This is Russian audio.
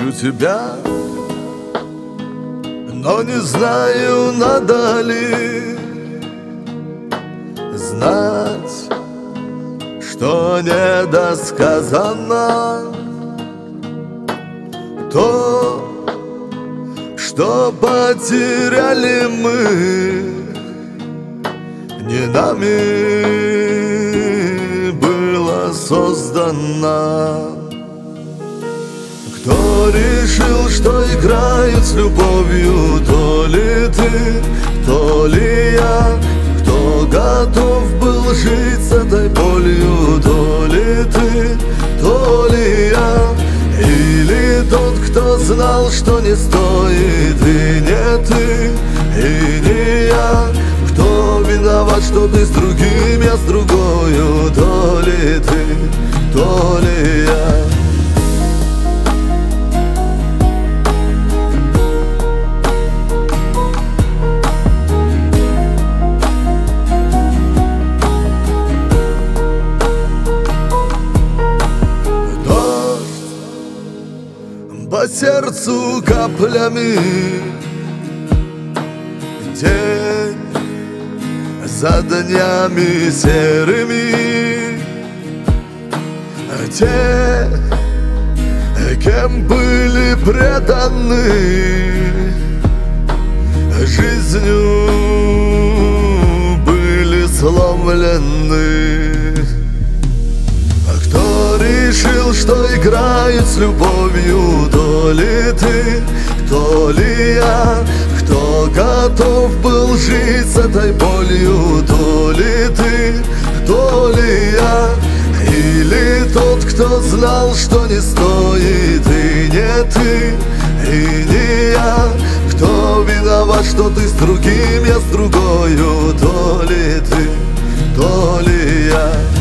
Вижу тебя, но не знаю, надо ли знать, что недосказанно, то, что потеряли мы, не нами было создано. Кто решил, что играют с любовью, то ли ты, то ли я. Кто готов был жить с этой болью, то ли ты, то ли я. Или тот, кто знал, что не стоит, и не ты, и не я. Кто виноват, что ты с другим, я с другою, то ли ты, то ли я. По сердцу каплями, день за днями серыми. Те, кем были преданы жизнью, были сломлены. Кто решил, что играют с любовью, то ли ты, то ли я. Кто готов был жить с этой болью, то ли ты, то ли я. Или тот, кто знал, что не стоит, и не ты, и не я. Кто виноват, что ты с другим, я с другою, то ли ты, то ли я.